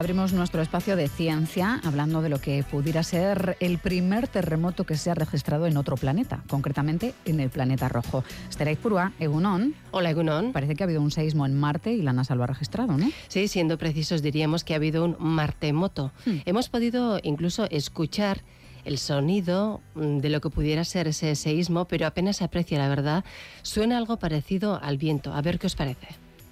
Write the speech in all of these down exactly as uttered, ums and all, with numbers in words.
Abrimos nuestro espacio de ciencia hablando de lo que pudiera ser el primer terremoto que se ha registrado en otro planeta, concretamente en el planeta rojo. Estela Ipurua, Egunon. Hola, Egunon. Parece que ha habido un seísmo en Marte y la NASA lo ha registrado, ¿no? Sí, siendo precisos diríamos que ha habido un martemoto. Hmm. Hemos podido incluso escuchar el sonido de lo que pudiera ser ese seísmo, pero apenas se aprecia, la verdad. Suena algo parecido al viento. A ver qué os parece.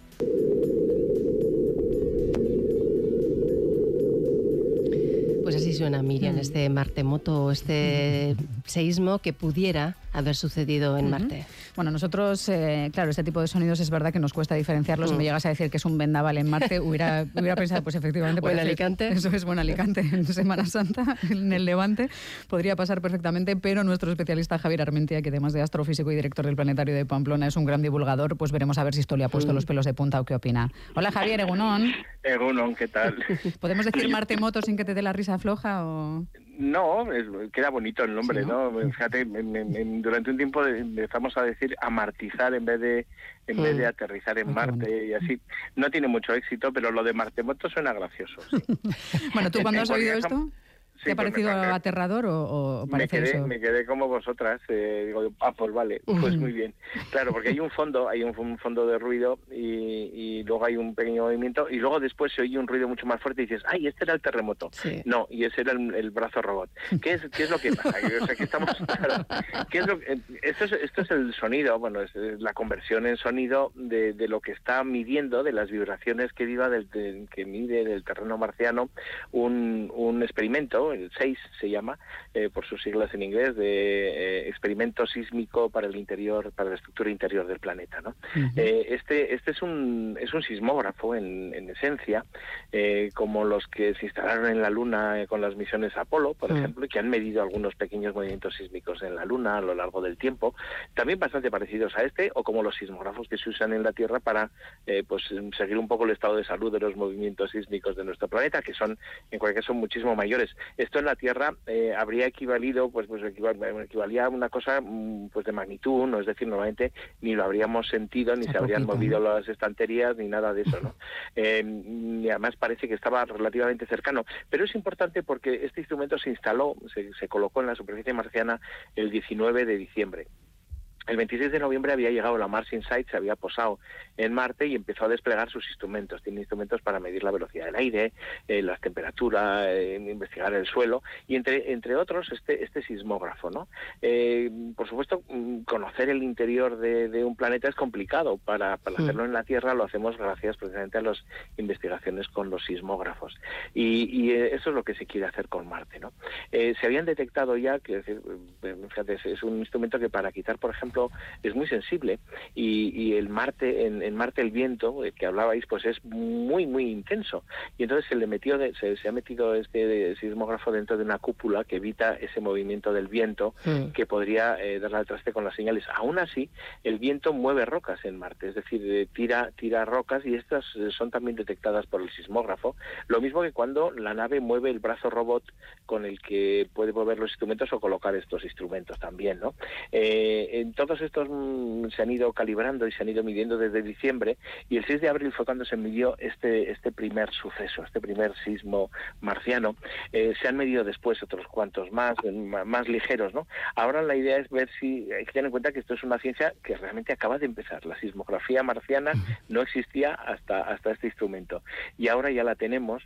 Pues así suena, Miriam, mm. este martemoto, este mm. seísmo que pudiera haber sucedido en uh-huh. Marte. Bueno, nosotros, eh, claro, este tipo de sonidos es verdad que nos cuesta diferenciarlos. Mm. Si me llegas a decir que es un vendaval en Marte, hubiera, hubiera pensado, pues efectivamente... Buen Alicante. Eso es Buen Alicante, en Semana Santa, en el Levante. Podría pasar perfectamente, pero nuestro especialista Javier Armentia, que además de astrofísico y director del Planetario de Pamplona, es un gran divulgador, pues veremos a ver si esto le ha puesto mm. los pelos de punta o qué opina. Hola, Javier, Egunon. Egunon, ¿qué tal? ¿Podemos decir martemoto sin que te dé la risa floja o...? No, es, queda bonito el nombre, sí, ¿no? ¿no? Fíjate, en, en, durante un tiempo empezamos a decir amartizar en vez de en mm. vez de aterrizar en Marte bueno. y así. No tiene mucho éxito, pero lo de martemoto suena gracioso. Sí. Bueno, ¿tú cuando has oído esto? ¿Te sí, ha parecido pues aterrador o, o parece me quedé, eso? Me quedé como vosotras. Eh, digo, ah, pues vale, pues muy bien. Claro, porque hay un fondo, hay un, un fondo de ruido y, y luego hay un pequeño movimiento y luego después se oye un ruido mucho más fuerte y dices, ay, este era el terremoto. Sí. No, y ese era el, el brazo robot. ¿Qué es, qué es lo que pasa? O sea, que estamos, claro, ¿qué es lo, esto, es, esto es el sonido, bueno, es la conversión en sonido de, de lo que está midiendo, de las vibraciones que viva del, de, que mide del terreno marciano un, un experimento. El seis se llama, eh, por sus siglas en inglés, de eh, experimento sísmico para el interior, para la estructura interior del planeta, ¿no? Uh-huh. Eh, este, este es un es un sismógrafo en, en esencia, eh, como los que se instalaron en la Luna eh, con las misiones Apolo, por uh-huh. ejemplo, y que han medido algunos pequeños movimientos sísmicos en la Luna a lo largo del tiempo, también bastante parecidos a este, o como los sismógrafos que se usan en la Tierra para eh, pues seguir un poco el estado de salud de los movimientos sísmicos de nuestro planeta, que son, en cualquier caso, muchísimo mayores. Esto en la Tierra eh, habría equivalido, pues, pues equival, equivalía a una cosa pues de magnitud, ¿no? Es decir, normalmente ni lo habríamos sentido, ni se habrían movido las estanterías, ni nada de eso, ¿no? Eh, y además parece que estaba relativamente cercano. Pero es importante porque este instrumento se instaló, se, se colocó en la superficie marciana el diecinueve de diciembre. El veintiséis de noviembre había llegado la Mars Insight, se había posado en Marte y empezó a desplegar sus instrumentos. Tiene instrumentos para medir la velocidad del aire, eh, las temperaturas, eh, investigar el suelo y entre entre otros este este sismógrafo, ¿no? Eh, por supuesto, conocer el interior de, de un planeta es complicado. Para, para sí. hacerlo en la Tierra lo hacemos gracias precisamente a las investigaciones con los sismógrafos. Y, y eh, eso es lo que se quiere hacer con Marte, ¿no? Eh, se habían detectado ya, que fíjate, es un instrumento que para quitar, por ejemplo, es muy sensible y, y el Marte en, en Marte el viento el que hablabais pues es muy muy intenso y entonces se le metió de, se, se ha metido este sismógrafo dentro de una cúpula que evita ese movimiento del viento mm. que podría eh, darle al traste con las señales. Aún así el viento mueve rocas en Marte, es decir, eh, tira tira rocas y estas eh, son también detectadas por el sismógrafo, lo mismo que cuando la nave mueve el brazo robot con el que puede mover los instrumentos o colocar estos instrumentos también, ¿no? Eh, entonces Todos estos mmm, se han ido calibrando y se han ido midiendo desde diciembre y el seis de abril fue cuando se midió este este primer suceso, este primer sismo marciano. Eh, se han medido después otros cuantos más, más ligeros, ¿no? Ahora la idea es ver si, hay que tener en cuenta que esto es una ciencia que realmente acaba de empezar. La sismografía marciana no existía hasta, hasta este instrumento y ahora ya la tenemos.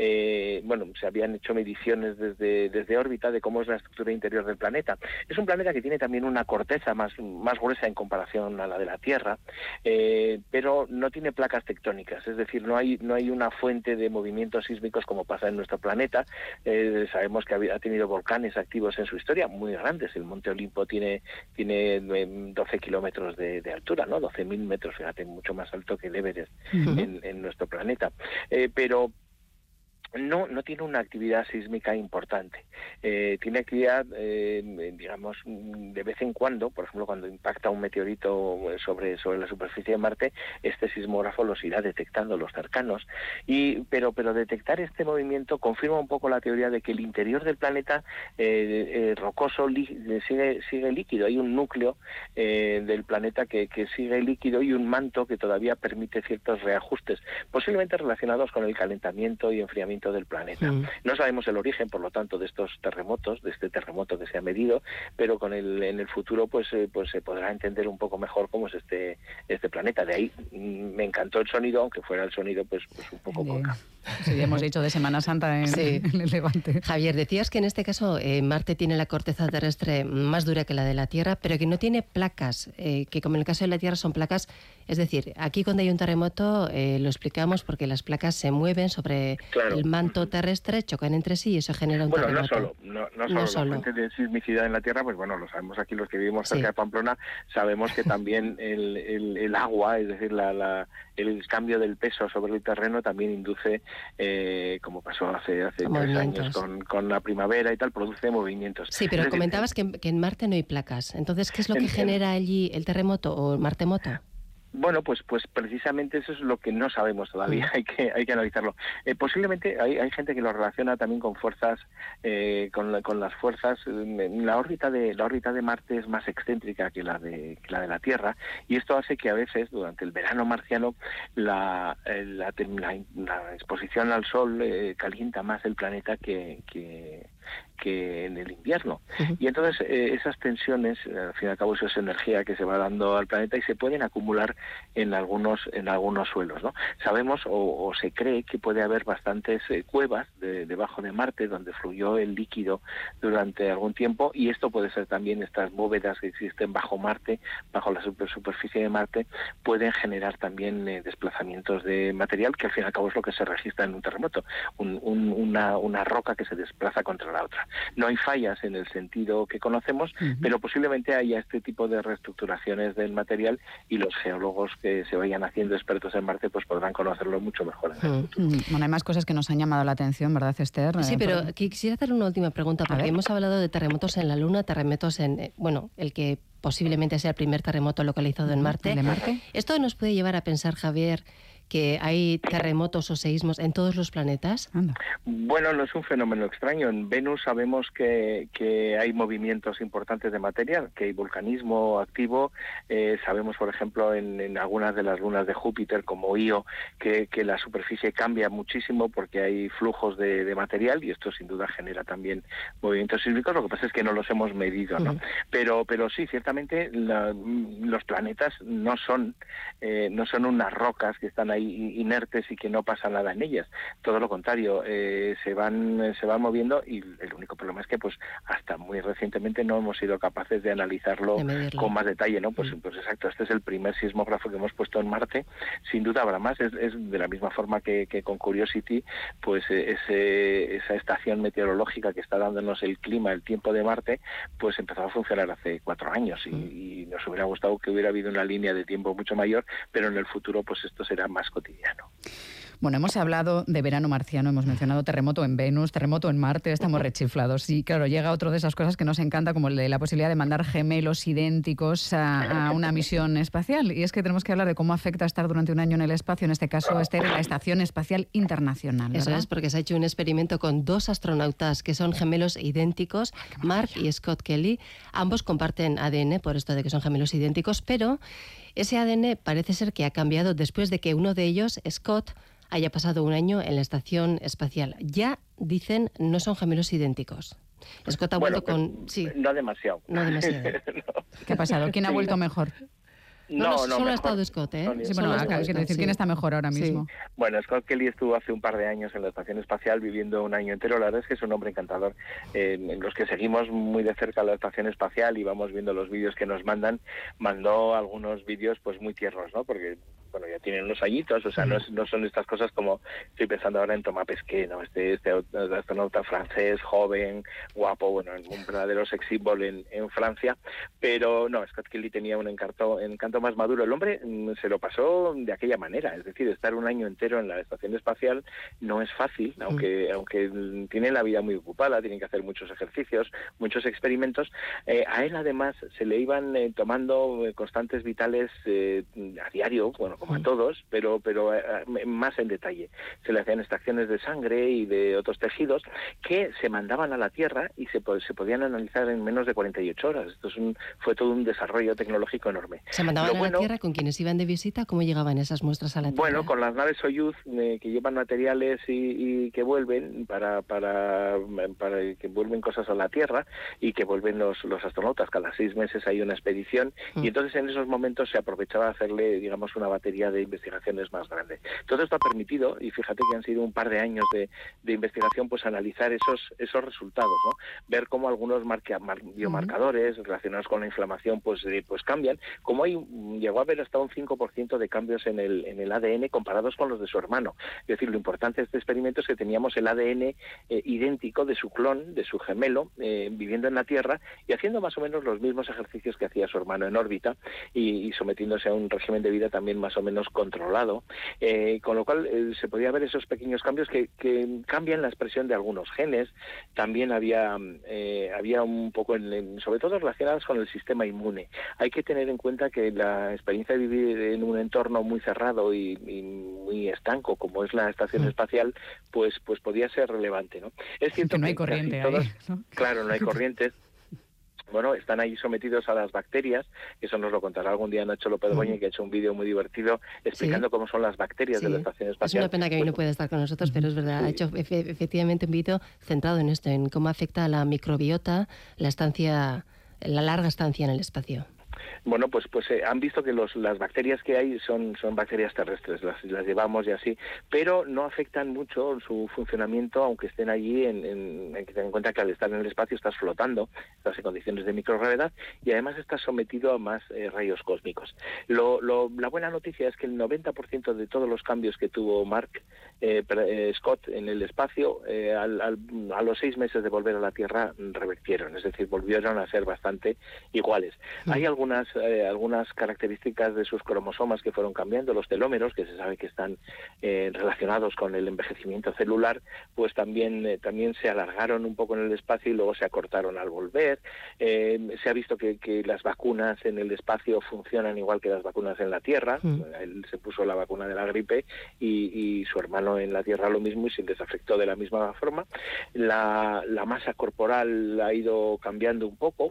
Eh, bueno, se habían hecho mediciones desde, desde órbita de cómo es la estructura interior del planeta. Es un planeta que tiene también una corteza más más gruesa en comparación a la de la Tierra, eh, pero no tiene placas tectónicas, es decir, no hay no hay una fuente de movimientos sísmicos como pasa en nuestro planeta. Eh, sabemos que ha, ha tenido volcanes activos en su historia, muy grandes. El Monte Olimpo tiene tiene doce kilómetros de, de altura, ¿no? doce mil metros, fíjate, mucho más alto que el Everest uh-huh. en, en nuestro planeta. Eh, pero No, no tiene una actividad sísmica importante. Eh, tiene actividad, eh, digamos, de vez en cuando, por ejemplo, cuando impacta un meteorito sobre, sobre la superficie de Marte, este sismógrafo los irá detectando, los cercanos. Y, pero, pero detectar este movimiento confirma un poco la teoría de que el interior del planeta eh, eh, rocoso li, sigue, sigue líquido. Hay un núcleo eh, del planeta que, que sigue líquido y un manto que todavía permite ciertos reajustes, posiblemente relacionados con el calentamiento y enfriamiento del planeta. Mm. No sabemos el origen, por lo tanto, de estos terremotos, de este terremoto que se ha medido, pero con el en el futuro pues eh, pues se podrá entender un poco mejor cómo es este este planeta. De ahí mm, me encantó el sonido, aunque fuera el sonido pues, pues un poco coca. Sí, hemos dicho de Semana Santa en, sí. en el Levante. Javier, decías que en este caso eh, Marte tiene la corteza terrestre más dura que la de la Tierra, pero que no tiene placas, eh, que como en el caso de la Tierra son placas, es decir, aquí cuando hay un terremoto eh, lo explicamos porque las placas se mueven sobre claro. el manto terrestre, chocan entre sí y eso genera un bueno, terremoto. Bueno, no solo, no, no solo, no solo. La fuente de sismicidad en la Tierra, pues bueno, lo sabemos aquí los que vivimos cerca sí. de Pamplona, sabemos que también el, el, el agua, es decir, la, la, el cambio del peso sobre el terreno también induce, eh, como pasó hace, hace tres años con, con la primavera y tal, produce movimientos. Sí, pero es comentabas decir, que, que en Marte no hay placas. Entonces, ¿qué es lo que en, genera allí el terremoto o el martemoto? Bueno, pues pues precisamente eso es lo que no sabemos todavía, hay que hay que analizarlo. Eh, posiblemente hay, hay gente que lo relaciona también con fuerzas, eh, con, la, con las fuerzas. La órbita de la órbita de Marte es más excéntrica que la de que la de la Tierra y esto hace que a veces durante el verano marciano la la, la, la exposición al Sol eh, calienta más el planeta que, que que en el invierno. Uh-huh. Y entonces eh, esas tensiones, al fin y al cabo eso es energía que se va dando al planeta y se pueden acumular en algunos en algunos suelos, ¿no? Sabemos o, o se cree que puede haber bastantes eh, cuevas de, debajo de Marte donde fluyó el líquido durante algún tiempo y esto puede ser también estas bóvedas que existen bajo Marte, bajo la super, superficie de Marte, pueden generar también eh, desplazamientos de material que al fin y al cabo es lo que se registra en un terremoto, un, un, una, una roca que se desplaza contra la otra. No hay fallas en el sentido que conocemos, uh-huh. pero posiblemente haya este tipo de reestructuraciones del material y los geólogos que se vayan haciendo expertos en Marte pues podrán conocerlo mucho mejor en el futuro. Uh-huh. Bueno, hay más cosas que nos han llamado la atención, ¿verdad, Esther? Sí, eh, pero por... quisiera hacer una última pregunta, porque hemos hablado de terremotos en la Luna, terremotos en, bueno, el que posiblemente sea el primer terremoto localizado en Marte. ¿De Marte? Esto nos puede llevar a pensar, Javier, que hay terremotos o seísmos en todos los planetas? Anda. Bueno, no es un fenómeno extraño. En Venus sabemos que, que hay movimientos importantes de material, que hay volcanismo activo. Eh, sabemos, por ejemplo, en, en algunas de las lunas de Júpiter, como Io, que, que la superficie cambia muchísimo porque hay flujos de, de material y esto sin duda genera también movimientos sísmicos. Lo que pasa es que no los hemos medido, ¿no? Uh-huh. Pero, pero sí, ciertamente la, los planetas no son, eh, no son unas rocas que están ahí inertes y que no pasa nada en ellas, todo lo contrario, eh, se van se van moviendo y el único problema es que pues hasta muy recientemente no hemos sido capaces de analizarlo de con más detalle, ¿no? Pues, mm. pues exacto, este es el primer sismógrafo que hemos puesto en Marte, sin duda habrá más, es, es de la misma forma que, que con Curiosity, pues ese, esa estación meteorológica que está dándonos el clima, el tiempo de Marte, pues empezó a funcionar hace cuatro años y, mm. y nos hubiera gustado que hubiera habido una línea de tiempo mucho mayor, pero en el futuro pues esto será más cotidiano. Bueno, hemos hablado de verano marciano, hemos mencionado terremoto en Venus, terremoto en Marte, estamos rechiflados. Y claro, llega otro de esas cosas que nos encanta, como el de la posibilidad de mandar gemelos idénticos a, a una misión espacial. Y es que tenemos que hablar de cómo afecta estar durante un año en el espacio, en este caso, estar en la Estación Espacial Internacional, ¿verdad? Eso es, porque se ha hecho un experimento con dos astronautas que son gemelos idénticos, Mark y Scott Kelly. Ambos comparten A D N, por esto de que son gemelos idénticos, pero ese A D N parece ser que ha cambiado después de que uno de ellos, Scott, haya pasado un año en la Estación Espacial. Ya dicen, no son gemelos idénticos. Scott ha bueno, vuelto con... Sí, no demasiado. No demasiado. no. ¿Qué ha pasado? ¿Quién ha vuelto mejor? No, no, no solo mejor. Ha estado Scott, ¿eh? Sí, bueno, acá, quiero decir, sí. ¿Quién está mejor ahora mismo? Sí. Bueno, Scott Kelly estuvo hace un par de años en la Estación Espacial viviendo un año entero. La verdad es que es un hombre encantador. Eh, los que seguimos muy de cerca la Estación Espacial y vamos viendo los vídeos que nos mandan, mandó algunos vídeos pues muy tiernos, ¿no? Porque bueno, ya tienen unos añitos, o sea, no, es, no son estas cosas como estoy pensando ahora en Thomas Pesquet, ¿no? Este, este astronauta francés, joven, guapo, bueno, un verdadero sex symbol en, en Francia, pero no, Scott Kelly tenía un encanto, encanto más maduro. El hombre mm, se lo pasó de aquella manera, es decir, estar un año entero en la estación espacial no es fácil, aunque, aunque tiene la vida muy ocupada, tienen que hacer muchos ejercicios, muchos experimentos. Eh, a él además se le iban eh, tomando constantes vitales eh, a diario, bueno, como a todos, pero, pero eh, más en detalle. Se le hacían extracciones de sangre y de otros tejidos que se mandaban a la Tierra y se, se podían analizar en menos de cuarenta y ocho horas. Esto es un, fue todo un desarrollo tecnológico enorme. ¿Se mandaban Lo a bueno, la Tierra con quienes iban de visita? ¿Cómo llegaban esas muestras a la Tierra? Bueno, con las naves Soyuz eh, que llevan materiales y, y que vuelven para, para, para que vuelven cosas a la Tierra y que vuelven los, los astronautas. Cada seis meses hay una expedición mm. y entonces en esos momentos se aprovechaba hacerle, digamos, una batería de investigaciones más grande. Todo esto ha permitido, y fíjate que han sido un par de años de, de investigación, pues analizar esos esos resultados, ¿no? Ver cómo algunos marca, mar, biomarcadores mm. relacionados con la inflamación pues, eh, pues cambian, como hay, llegó a haber hasta un cinco por ciento de cambios en el, en el A D N comparados con los de su hermano. Es decir, lo importante de este experimento es que teníamos el A D N eh, idéntico de su clon, de su gemelo, eh, viviendo en la Tierra y haciendo más o menos los mismos ejercicios que hacía su hermano en órbita y, y sometiéndose a un régimen de vida también más o menos controlado, eh, con lo cual eh, se podía ver esos pequeños cambios que, que cambian la expresión de algunos genes. También había, eh, había un poco, en, en, sobre todo relacionadas con el sistema inmune. Hay que tener en cuenta que la experiencia de vivir en un entorno muy cerrado y, y muy estanco, como es la estación mm. espacial, pues pues podía ser relevante, ¿no? Es cierto que no hay que corriente todas, ahí, ¿no? Claro, no hay corrientes. Bueno, están ahí sometidos a las bacterias, eso nos lo contará algún día Nacho López Goñi, mm. que ha hecho un vídeo muy divertido explicando ¿Sí? cómo son las bacterias sí. de la estación espacial. Es una pena que hoy no pueda estar con nosotros, pero es verdad, sí. ha hecho efe- efectivamente un vídeo centrado en esto, en cómo afecta a la microbiota la estancia, la larga estancia en el espacio. Bueno, pues pues eh, han visto que los, las bacterias que hay son, son bacterias terrestres, las, las llevamos y así, pero no afectan mucho su funcionamiento, aunque estén allí, en, en, hay que tener en cuenta que al estar en el espacio estás flotando, estás en condiciones de microgravedad y además estás sometido a más eh, rayos cósmicos. Lo, lo, la buena noticia es que el noventa por ciento de todos los cambios que tuvo Mark eh, eh, Scott en el espacio, eh, al, al, a los seis meses de volver a la Tierra, revertieron, es decir, volvieron a ser bastante iguales. Sí. Hay algunas Eh, algunas características de sus cromosomas que fueron cambiando, los telómeros, que se sabe que están eh, relacionados con el envejecimiento celular, pues también eh, también se alargaron un poco en el espacio y luego se acortaron al volver. Eh, se ha visto que, que las vacunas en el espacio funcionan igual que las vacunas en la Tierra. Mm. Él se puso la vacuna de la gripe y, y su hermano en la Tierra lo mismo y se les afectó de la misma forma. La, la masa corporal ha ido cambiando un poco.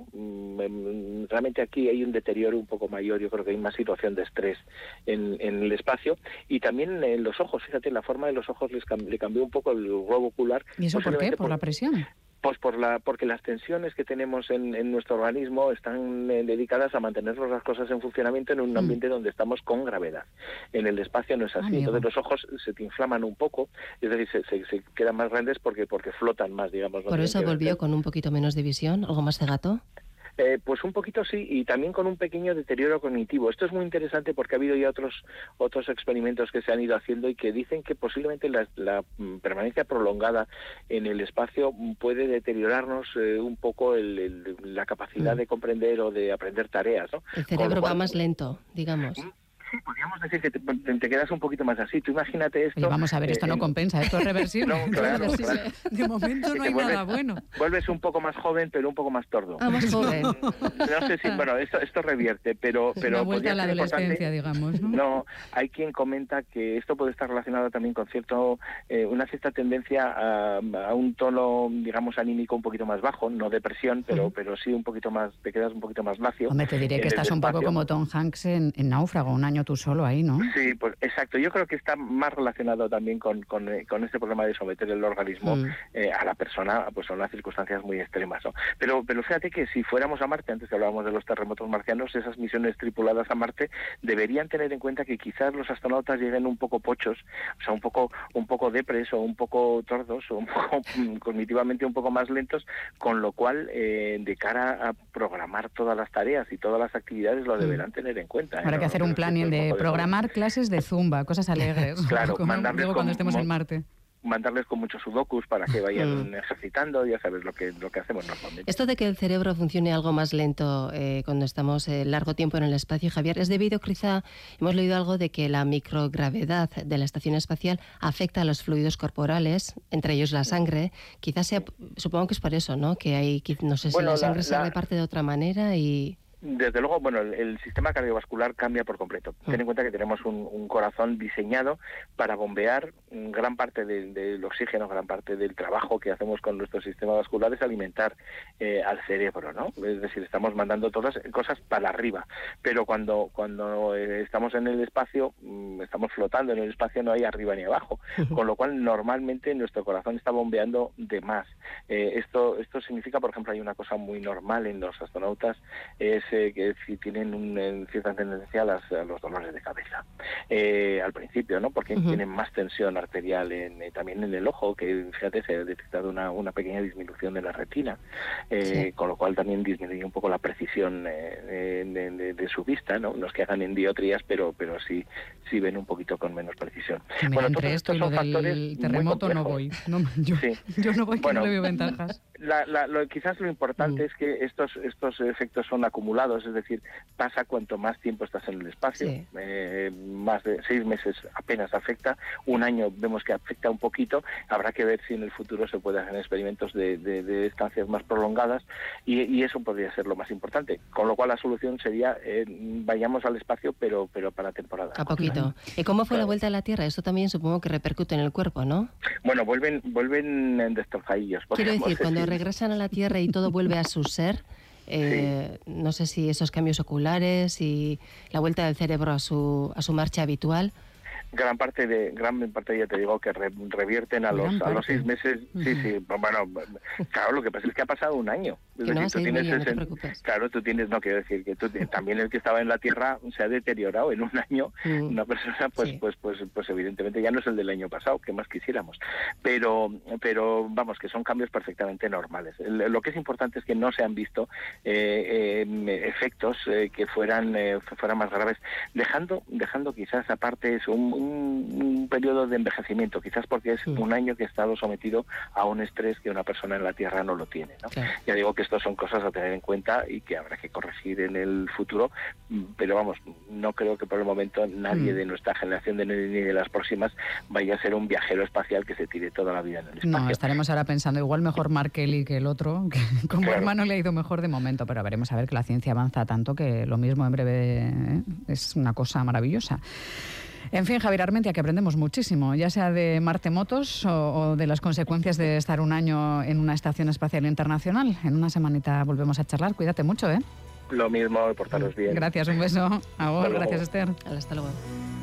Mm, realmente aquí hay un deterioro un poco mayor, yo creo que hay más situación de estrés en, en el espacio y también en los ojos, fíjate, la forma de los ojos les cam- le cambió un poco el globo ocular. ¿Y eso por qué? ¿Por, ¿Por la presión? Pues por la, porque las tensiones que tenemos en, en nuestro organismo están eh, dedicadas a mantener las cosas en funcionamiento en un mm. ambiente donde estamos con gravedad. En el espacio no es así, Amigo. Entonces los ojos se te inflaman un poco, es decir, se, se, se quedan más grandes porque, porque flotan más, digamos. ¿Por eso volvió ver. con un poquito menos de visión, algo más cegato? Eh, pues un poquito sí, y también con un pequeño deterioro cognitivo. Esto es muy interesante porque ha habido ya otros otros experimentos que se han ido haciendo y que dicen que posiblemente la, la permanencia prolongada en el espacio puede deteriorarnos eh, un poco el, el, la capacidad mm. de comprender o de aprender tareas, ¿no? El cerebro cual, va más lento, digamos. Sí, podríamos decir que te, te quedas un poquito más así. Tú imagínate esto... Oye, vamos a ver, esto eh, no compensa, esto es reversible. No, claro, claro. De momento no hay vuelves, nada bueno. Vuelves un poco más joven, pero un poco más tordo. Ah, más joven. No sé si, bueno, esto, esto revierte, pero... Es pero una vuelta a la adolescencia, digamos, ¿no? No, hay quien comenta que esto puede estar relacionado también con cierto eh, una cierta tendencia a, a un tono, digamos, anímico un poquito más bajo, no depresión, pero, uh-huh. pero sí un poquito más, te quedas un poquito más lacio. Hombre, te diré que estás un poco como Tom Hanks en, en Náufrago, un año tú solo ahí, ¿no? Sí, pues exacto. Yo creo que está más relacionado también con, con, con este problema de someter el organismo mm. eh, a la persona pues a unas circunstancias muy extremas, ¿no? Pero, pero fíjate que si fuéramos a Marte, antes hablábamos de los terremotos marcianos, esas misiones tripuladas a Marte deberían tener en cuenta que quizás los astronautas lleguen un poco pochos, o sea, un poco un poco depres o un poco tordos o un poco cognitivamente un poco más lentos, con lo cual eh, de cara a programar todas las tareas y todas las actividades lo deberán mm. tener en cuenta. Habrá ¿eh? que hacer no, un plan y un de poco de programar todo. clases de zumba, cosas alegres. Claro, como mandarles luego cuando como- estemos en Marte. mandarles con muchos sudokus para que vayan Mm. ejercitando, ya sabes lo que lo que hacemos normalmente. Esto de que el cerebro funcione algo más lento eh, cuando estamos eh, largo tiempo en el espacio, Javier, es debido quizá, hemos leído algo de que la microgravedad de la estación espacial afecta a los fluidos corporales, entre ellos la sangre. Quizás sea, supongo que es por eso, ¿no? Que hay, qui- no sé si Bueno, la la- sangre se la- reparte de otra manera y... Desde luego, bueno, el, el sistema cardiovascular cambia por completo. Mm. Ten en cuenta que tenemos un, un corazón diseñado para bombear mm, gran parte del, del oxígeno, gran parte del trabajo que hacemos con nuestro sistema vascular es alimentar eh, al cerebro, ¿no? Es decir, estamos mandando todas cosas para arriba. Pero cuando cuando eh, estamos en el espacio, mm, estamos flotando en el espacio, no hay arriba ni abajo. Con lo cual, normalmente nuestro corazón está bombeando de más. Eh, esto esto significa, por ejemplo, hay una cosa muy normal en los astronautas, es eh, que si tienen un, en cierta tendencia a, las, a los dolores de cabeza eh, al principio, ¿no? Porque Uh-huh. tienen más tensión arterial en, eh, también en el ojo, que fíjate se ha detectado una, una pequeña disminución de la retina, eh, Sí. con lo cual también disminuye un poco la precisión eh, de, de- de su vista, ¿no? No es que hagan en dioptrías, pero pero sí sí ven un poquito con menos precisión. Mira, Bueno, entre todos esto y estos lo son factores del muy terremoto no voy. complejos. No, yo, Sí. yo no voy, que Bueno, no le veo ventajas. La, la, lo, quizás lo importante Mm. es que estos estos efectos son acumulados, es decir, pasa cuanto más tiempo estás en el espacio, Sí. eh, más de seis meses apenas afecta, un año vemos que afecta un poquito, habrá que ver si en el futuro se pueden hacer experimentos de, de, de estancias más prolongadas y, y eso podría ser lo más importante, con lo cual la solución sería eh, vayamos al espacio pero pero para temporada. A poquito. ¿Y cómo fue la Claro. vuelta a la Tierra? Esto también supongo que repercute en el cuerpo, ¿no? Bueno, vuelven vuelven en destrozadillos. Quiero podríamos decir, cuando decir. regresan a la Tierra y todo vuelve a su ser, eh, no sé si esos cambios oculares y la vuelta del cerebro a su, a su marcha habitual. Gran parte de gran parte ya te digo que re- revierten a Gran los a los parte. seis meses. Sí, sí. Bueno, claro, lo que pasa es que ha pasado un año. Es Que no vas a tú ir muy bien, no te sesen- preocupes. claro, tú tienes, no quiero decir que tú ti- también el que estaba en la Tierra se ha deteriorado en un año. Mm. Una persona, pues, Sí. pues, pues, pues, evidentemente ya no es el del año pasado, que más quisiéramos. Pero, pero vamos, que son cambios perfectamente normales. El- lo que es importante es que no se han visto eh, eh, efectos eh, que fueran eh, fueran más graves, dejando dejando quizás aparte eso, un, un, un periodo de envejecimiento, quizás porque es Sí. un año que ha estado sometido a un estrés que una persona en la Tierra no lo tiene, ¿no? Claro. Ya digo que estos son cosas a tener en cuenta y que habrá que corregir en el futuro, mm, pero vamos, no creo que por el momento nadie Mm. de nuestra generación de, ni de las próximas vaya a ser un viajero espacial que se tire toda la vida en el espacio. No, estaremos ahora pensando igual mejor Mark Kelly que el otro, que como Claro. hermano le ha ido mejor de momento, pero veremos a ver que la ciencia avanza tanto que lo mismo en breve ¿eh? Es una cosa maravillosa. En fin, Javier Armentia, que aprendemos muchísimo, ya sea de Marte Motos o, o de las consecuencias de estar un año en una estación espacial internacional. En una semanita volvemos a charlar. Cuídate mucho, ¿eh? Lo mismo, portaros bien. Gracias, un beso. Agur, Hasta luego. gracias, Esther. Hasta luego.